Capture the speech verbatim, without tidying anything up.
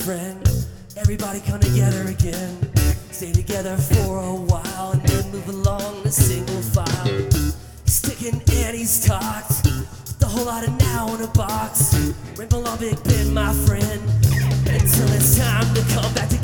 friend. Everybody come together again. Stay together for a while and then move along the single file. He's sticking and he's talked with a whole lot of now in a box. Ramble on Big Ben, my friend, until it's time to come back together.